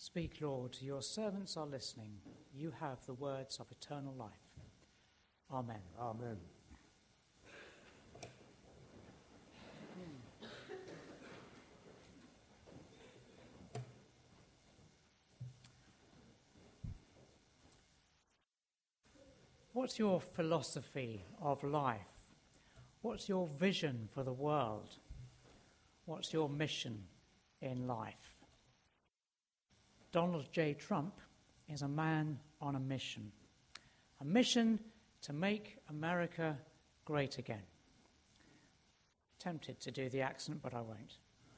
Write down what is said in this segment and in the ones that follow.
Speak, Lord, your servants are listening. You have the words of eternal life. Amen. Amen. What's your philosophy of life? What's your vision for the world? What's your mission in life? Donald J. Trump is a man on a mission to make America great again. Tempted to do the accent, but I won't.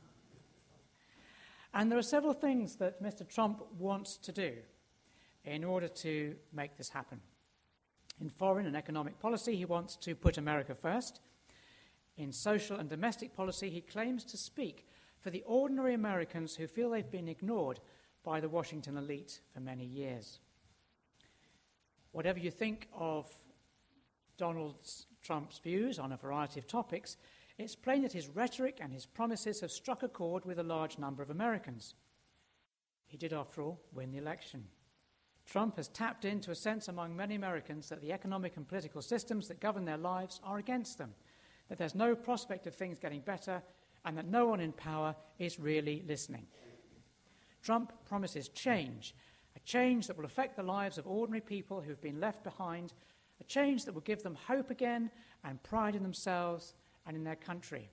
And there are several things that Mr. Trump wants to do in order to make this happen. In foreign and economic policy, he wants to put America first. In social and domestic policy, he claims to speak for the ordinary Americans who feel they've been ignored by the Washington elite for many years. Whatever you think of Donald Trump's views on a variety of topics, it's plain that his rhetoric and his promises have struck a chord with a large number of Americans. He did, after all, win the election. Trump has tapped into a sense among many Americans that the economic and political systems that govern their lives are against them, that there's no prospect of things getting better, and that no one in power is really listening. Trump promises change, a change that will affect the lives of ordinary people who've been left behind, a change that will give them hope again and pride in themselves and in their country.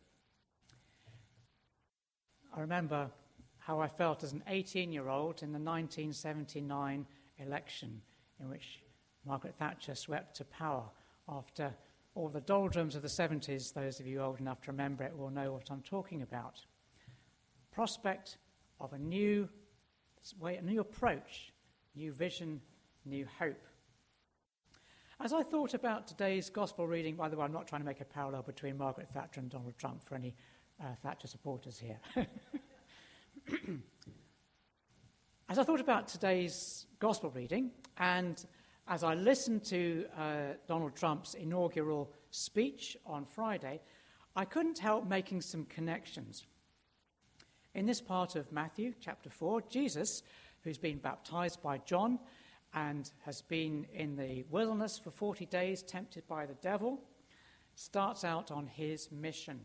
I remember how I felt as an 18-year-old in the 1979 election in which Margaret Thatcher swept to power after all the doldrums of the 70s. Those of you old enough to remember it will know what I'm talking about. Prospect of a new approach, new vision, new hope. As I thought about today's gospel reading, by the way, I'm not trying to make a parallel between Margaret Thatcher and Donald Trump for any Thatcher supporters here. As I thought about today's gospel reading, and as I listened to Donald Trump's inaugural speech on Friday, I couldn't help making some connections. In this part of Matthew, chapter 4, Jesus, who's been baptized by John and has been in the wilderness for 40 days, tempted by the devil, starts out on his mission.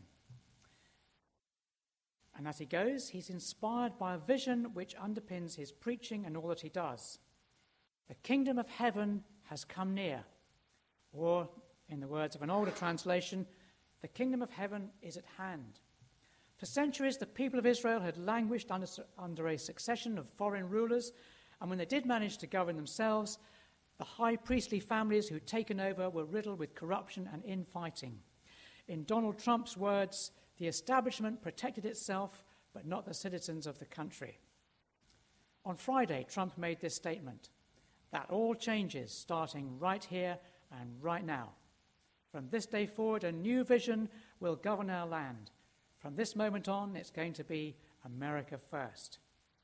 And as he goes, he's inspired by a vision which underpins his preaching and all that he does. The kingdom of heaven has come near. Or, in the words of an older translation, the kingdom of heaven is at hand. For centuries, the people of Israel had languished under a succession of foreign rulers, and when they did manage to govern themselves, the high priestly families who'd taken over were riddled with corruption and infighting. In Donald Trump's words, the establishment protected itself, but not the citizens of the country. On Friday, Trump made this statement, that all changes starting right here and right now. From this day forward, a new vision will govern our land. From this moment on, it's going to be America first.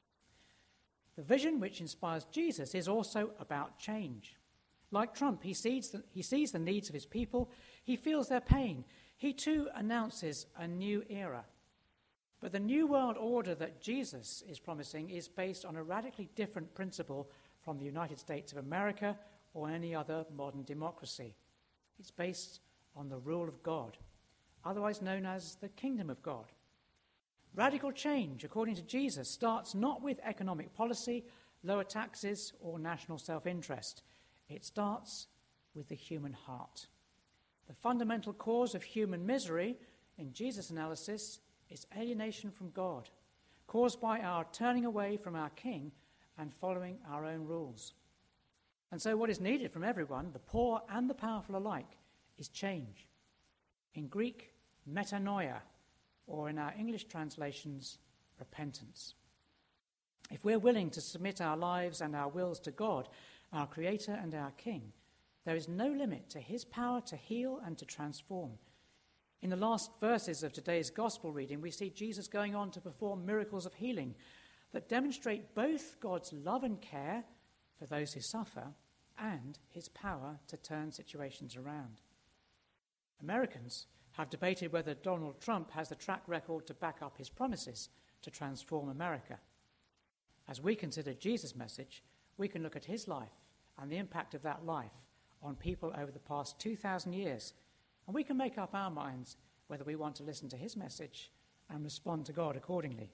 The vision which inspires Jesus is also about change. Like Trump, he sees the needs of his people. He feels their pain. He too announces a new era. But the new world order that Jesus is promising is based on a radically different principle from the United States of America or any other modern democracy. It's based on the rule of God, otherwise known as the kingdom of God. Radical change, according to Jesus, starts not with economic policy, lower taxes, or national self-interest. It starts with the human heart. The fundamental cause of human misery, in Jesus' analysis, is alienation from God, caused by our turning away from our King and following our own rules. And so what is needed from everyone, the poor and the powerful alike, is change. In Greek, metanoia, or in our English translations, repentance. If we're willing to submit our lives and our wills to God, our Creator and our King, there is no limit to his power to heal and to transform. In the last verses of today's gospel reading, we see Jesus going on to perform miracles of healing that demonstrate both God's love and care for those who suffer and his power to turn situations around. Americans have debated whether Donald Trump has the track record to back up his promises to transform America. As we consider Jesus' message, we can look at his life and the impact of that life on people over the past 2,000 years, and we can make up our minds whether we want to listen to his message and respond to God accordingly.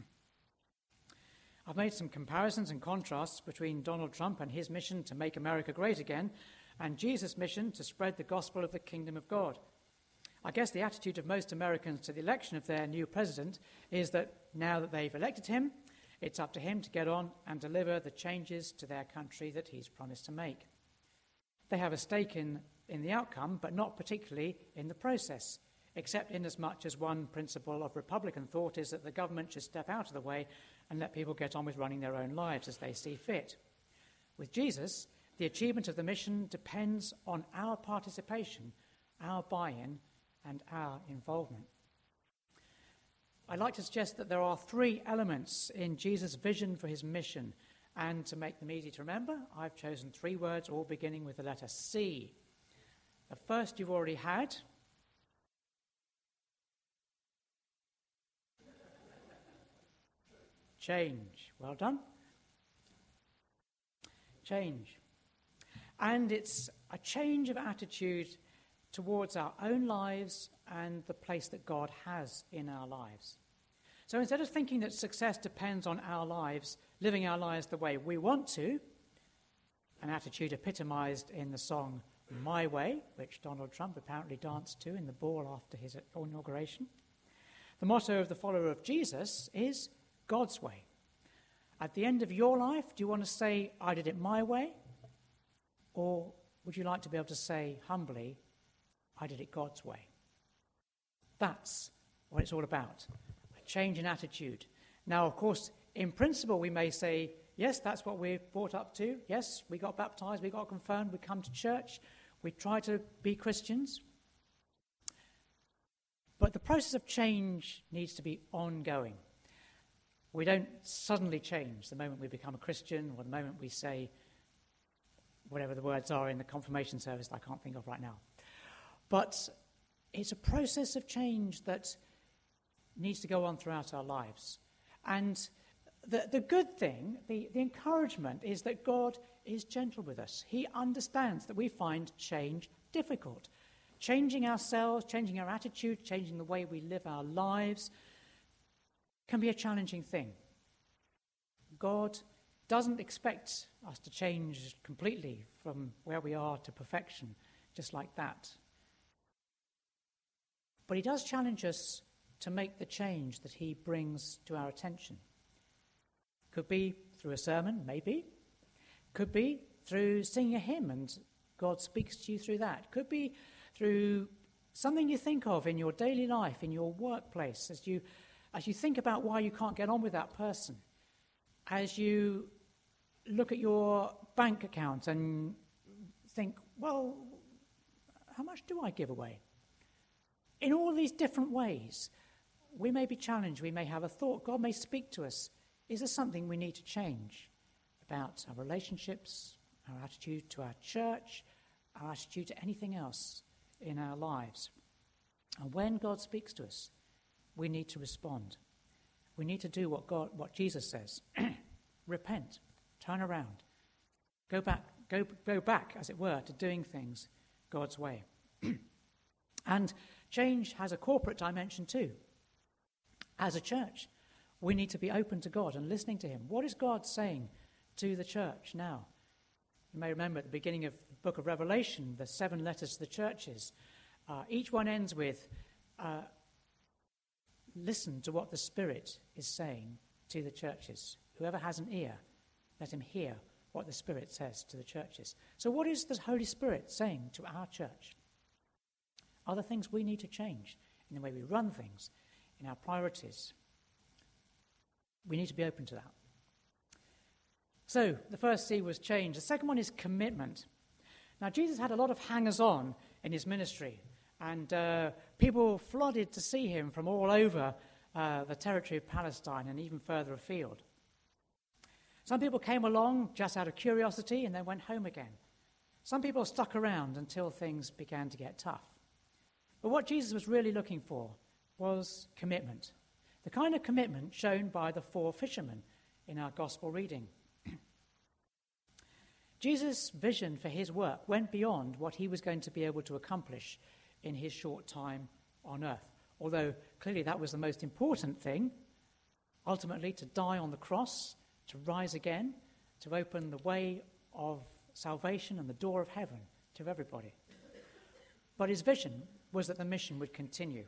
I've made some comparisons and contrasts between Donald Trump and his mission to make America great again and Jesus' mission to spread the gospel of the kingdom of God. I guess the attitude of most Americans to the election of their new president is that now that they've elected him, it's up to him to get on and deliver the changes to their country that he's promised to make. They have a stake in the outcome, but not particularly in the process, except in as much as one principle of Republican thought is that the government should step out of the way and let people get on with running their own lives as they see fit. With Jesus, the achievement of the mission depends on our participation, our buy-in, and our involvement. I'd like to suggest that there are 3 elements in Jesus' vision for his mission, and to make them easy to remember, I've chosen 3 words all beginning with the letter C. The first you've already had. Change. Well done. Change. And it's a change of attitude towards our own lives and the place that God has in our lives. So instead of thinking that success depends on our lives, living our lives the way we want to, an attitude epitomized in the song My Way, which Donald Trump apparently danced to in the ball after his inauguration, the motto of the follower of Jesus is God's way. At the end of your life, do you want to say, I did it my way? Or would you like to be able to say humbly, I did it God's way? That's what it's all about, a change in attitude. Now, of course, in principle, we may say, yes, that's what we're brought up to. Yes, we got baptized, we got confirmed, we come to church, we try to be Christians. But the process of change needs to be ongoing. We don't suddenly change the moment we become a Christian or the moment we say whatever the words are in the confirmation service that I can't think of right now. But it's a process of change that needs to go on throughout our lives. And the good thing, the encouragement is that God is gentle with us. He understands that we find change difficult. Changing ourselves, changing our attitude, changing the way we live our lives can be a challenging thing. God doesn't expect us to change completely from where we are to perfection, just like that. But he does challenge us to make the change that he brings to our attention. Could be through a sermon, maybe. Could be through singing a hymn and God speaks to you through that. Could be through something you think of in your daily life, in your workplace, as you think about why you can't get on with that person, as you look at your bank account and think, well, how much do I give away? In all these different ways, we may be challenged, we may have a thought, God may speak to us. Is there something we need to change about our relationships, our attitude to our church, our attitude to anything else in our lives? And when God speaks to us, we need to respond. We need to do what Jesus says. Repent, turn around, go back, as it were, to doing things God's way. And change has a corporate dimension too. As a church, we need to be open to God and listening to him. What is God saying to the church now? You may remember at the beginning of the book of Revelation, the 7 letters to the churches. Each one ends with, listen to what the Spirit is saying to the churches. Whoever has an ear, let him hear what the Spirit says to the churches. So what is the Holy Spirit saying to our church? Are there things we need to change in the way we run things, in our priorities? We need to be open to that. So the first C was change. The second one is commitment. Now, Jesus had a lot of hangers-on in his ministry, and people flooded to see him from all over the territory of Palestine and even further afield. Some people came along just out of curiosity and then went home again. Some people stuck around until things began to get tough. But what Jesus was really looking for was commitment. The kind of commitment shown by the 4 fishermen in our gospel reading. Jesus' vision for his work went beyond what he was going to be able to accomplish in his short time on earth, although clearly that was the most important thing, ultimately to die on the cross, to rise again, to open the way of salvation and the door of heaven to everybody. But his vision was that the mission would continue.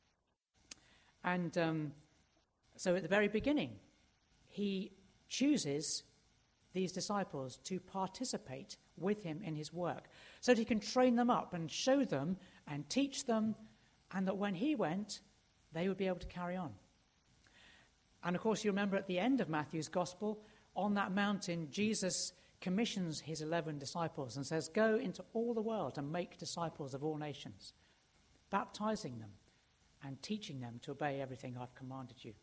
And so at the very beginning, he chooses these disciples to participate with him in his work so that he can train them up and show them and teach them, and that when he went, they would be able to carry on. And of course, you remember at the end of Matthew's gospel, on that mountain, Jesus commissions his 11 disciples and says, "Go into all the world and make disciples of all nations, baptizing them and teaching them to obey everything I've commanded you."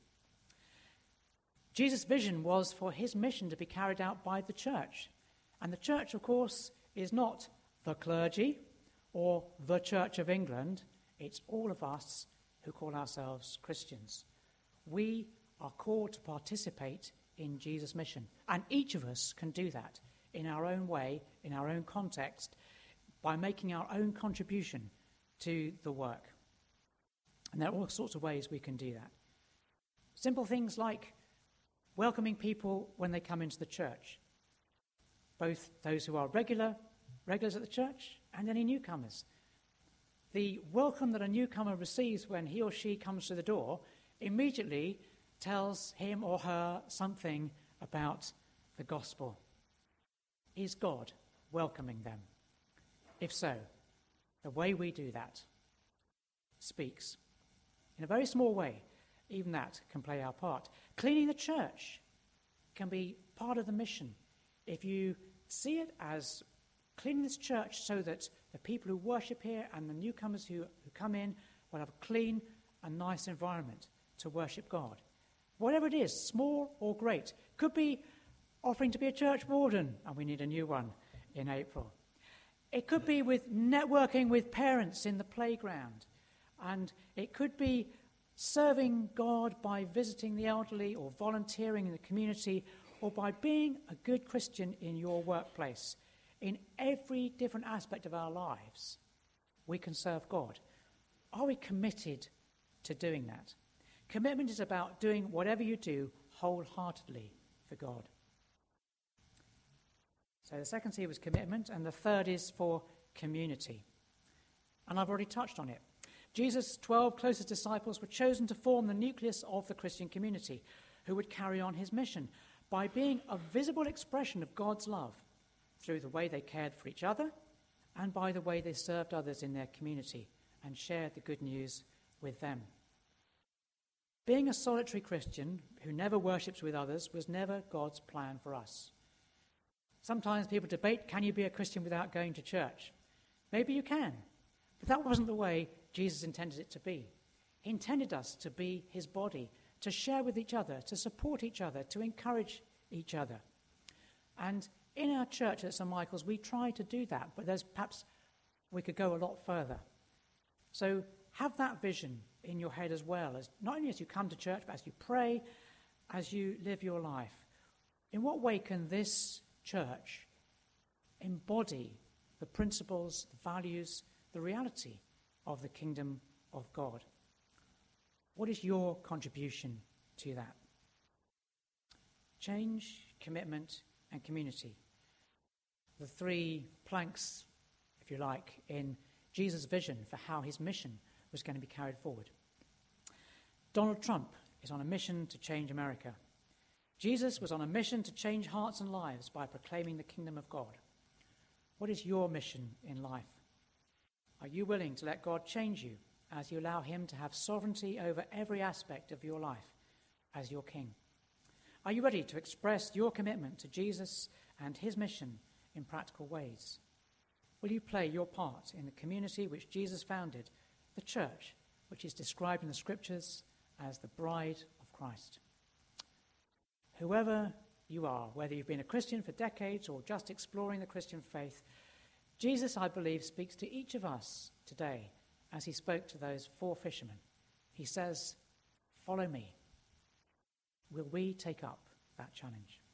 Jesus' vision was for his mission to be carried out by the church. And the church, of course, is not the clergy or the Church of England. It's all of us who call ourselves Christians. We are called to participate in Jesus' mission. And each of us can do that in our own way, in our own context, by making our own contribution to the work. And there are all sorts of ways we can do that. Simple things like welcoming people when they come into the church, both those who are regulars at the church and any newcomers. The welcome that a newcomer receives when he or she comes to the door immediately tells him or her something about the gospel. Is God welcoming them? If so, the way we do that speaks. In a very small way, even that can play our part. Cleaning the church can be part of the mission. If you see it as cleaning this church so that the people who worship here and the newcomers who come in will have a clean and nice environment to worship God. Whatever it is, small or great. Could be offering to be a church warden, and we need a new one in April. It could be with networking with parents in the playground. And it could be serving God by visiting the elderly or volunteering in the community or by being a good Christian in your workplace. In every different aspect of our lives, we can serve God. Are we committed to doing that? Commitment is about doing whatever you do wholeheartedly for God. So the second C was commitment, and the third is for community. And I've already touched on it. Jesus' 12 closest disciples were chosen to form the nucleus of the Christian community, who would carry on his mission by being a visible expression of God's love through the way they cared for each other and by the way they served others in their community and shared the good news with them. Being a solitary Christian who never worships with others was never God's plan for us. Sometimes people debate, can you be a Christian without going to church? Maybe you can, but that wasn't the way Jesus intended it to be. He intended us to be his body, to share with each other, to support each other, to encourage each other. And in our church at St. Michael's, we try to do that, but perhaps we could go a lot further. So have that vision in your head as well, as not only as you come to church, but as you pray, as you live your life. In what way can this church embody the principles, the values, the reality of the kingdom of God? What is your contribution to that? Change, commitment, and community. The three planks, if you like, in Jesus' vision for how his mission was going to be carried forward. Donald Trump is on a mission to change America. Jesus was on a mission to change hearts and lives by proclaiming the kingdom of God. What is your mission in life? Are you willing to let God change you as you allow him to have sovereignty over every aspect of your life as your king? Are you ready to express your commitment to Jesus and his mission in practical ways? Will you play your part in the community which Jesus founded, the church, which is described in the scriptures as the bride of Christ? Whoever you are, whether you've been a Christian for decades or just exploring the Christian faith, Jesus, I believe, speaks to each of us today as he spoke to those 4 fishermen. He says, "Follow me." Will we take up that challenge.